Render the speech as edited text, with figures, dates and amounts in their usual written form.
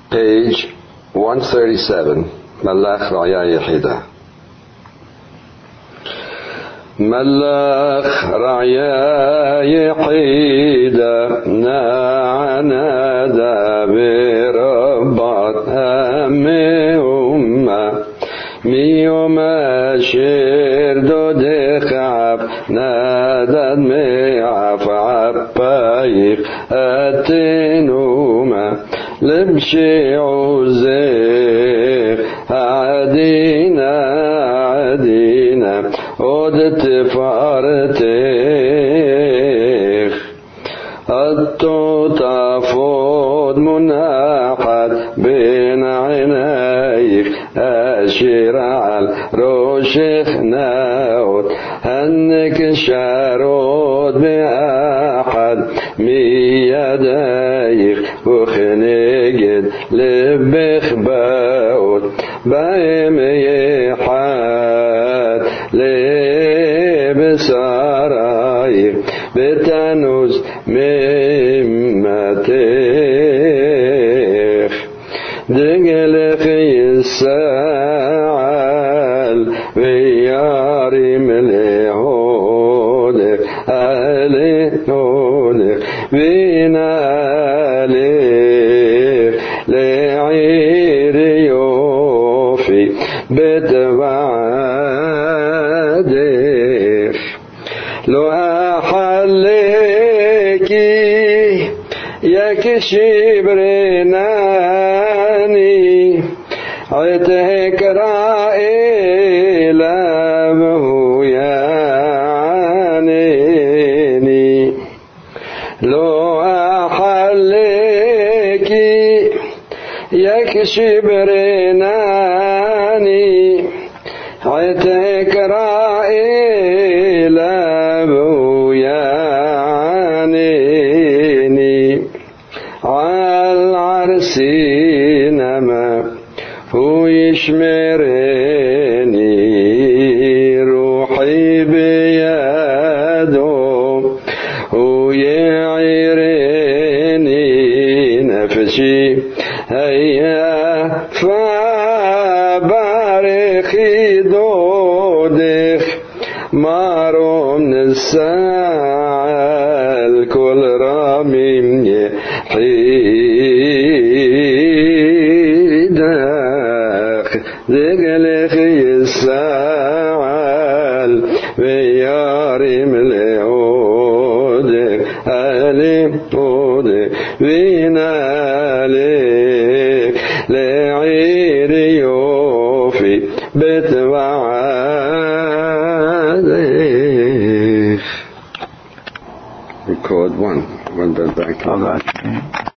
Page 137, ملاخ رعيا يحيدة. ملاخ رعيا يحيدة نعنا بربط همي أمة ميوم شير دودخ عب نادد ميعف عبايق التنومة لبشي عزيق عدينا عدت فارتيخ التوتا فود مناحد بين عينيك أشير على روشك ناوت هنك شارود بأحد ميديك وخنقد لبخ باوت بايم يحاد لبسرايك بتنوز ممتيخ دقل في الساعال وياري مليهودك أليهودك بيناليك لعيري يوفي بتبعدك لو أحليكي يكشي برناني عتك رائل أبو يعنيني لو أحليكي يكشي برناني عتك رائل أبو يعنيني عالعرسين ما هو يشمرني روحي بيده هو يعيرني نفسي هيا فبارخي دودخ مارو من الساعة الكل رامي حيدخ ذقل في الساعة وياري مليودك أليودك وينالك لعيري يوفي بتوعدك. Record one. One back. All right.